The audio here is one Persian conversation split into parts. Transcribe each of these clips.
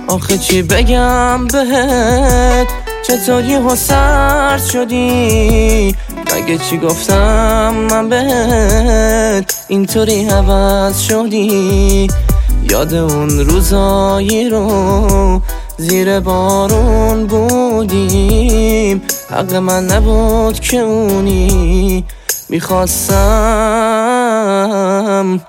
آخه چی بگم بهت، چطوری ها سرد شدی؟ مگه چی گفتم من بهت اینطوری عوض شدی؟ یاد اون روزایی رو زیر بارون بودیم، حق من نبود که اونی میخواستم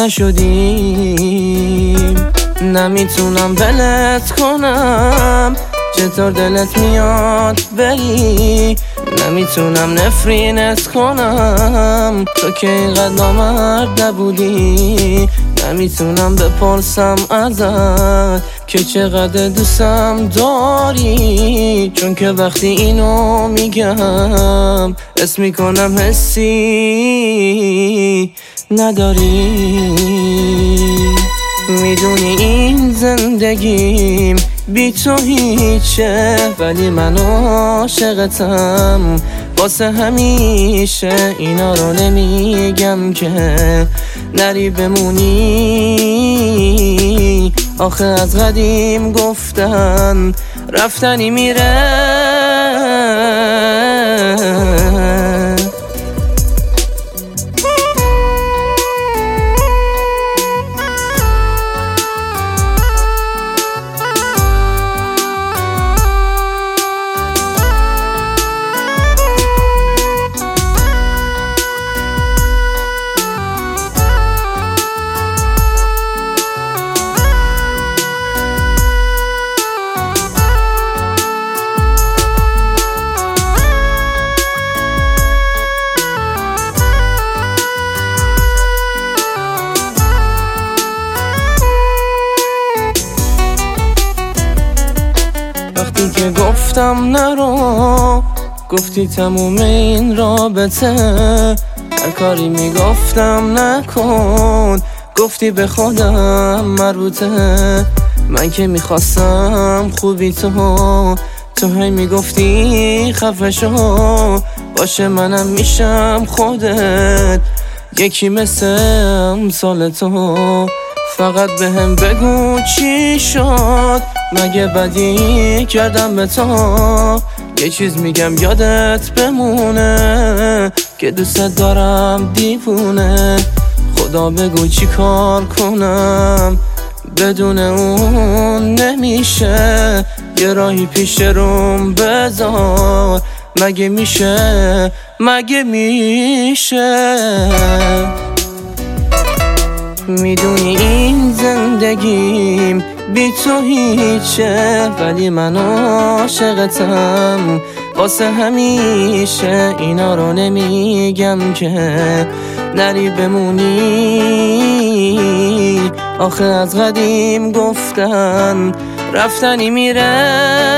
نشدیم. نمیتونم ولت کنم، چطور دلت میاد بری؟ نمیتونم نفرینت کنم، تو که اینقدر نامرد نبودی. نمیتونم بپرسم ازت که چقدر دوستم داری، چون که وقتی اینو میگم اسم میکنم حسی نداری. میدونی این زندگیم بی تو هیچه، ولی من عاشقتم واسه همیشه. اینا رو نمیگم که نری بمونی، آخه از قدیم گفتن رفتنی میره. وقتی که گفتم نرو، گفتی تموم این رابطه. هر کاری میگفتم نکن، گفتی به خودم مربوطه. من که میخواستم خوبی تو هی میگفتی خفه شو. باشه منم میشم خودت، یکی مثل امثال تو. فقط بهم بگو چی شد، مگه بدی کردم به تو؟ یه چیز میگم یادت بمونه که دوست دارم دیوونه. خدا بگو چی کار کنم، بدون اون نمیشه. یه راهی پیش روم بذار، مگه میشه؟ میدونی این زندگیم بی تو هیچه، ولی من عاشقتم واسه همیشه. اینا رو نمیگم که نری بمونی، آخه از قدیم گفتن رفتنی میره.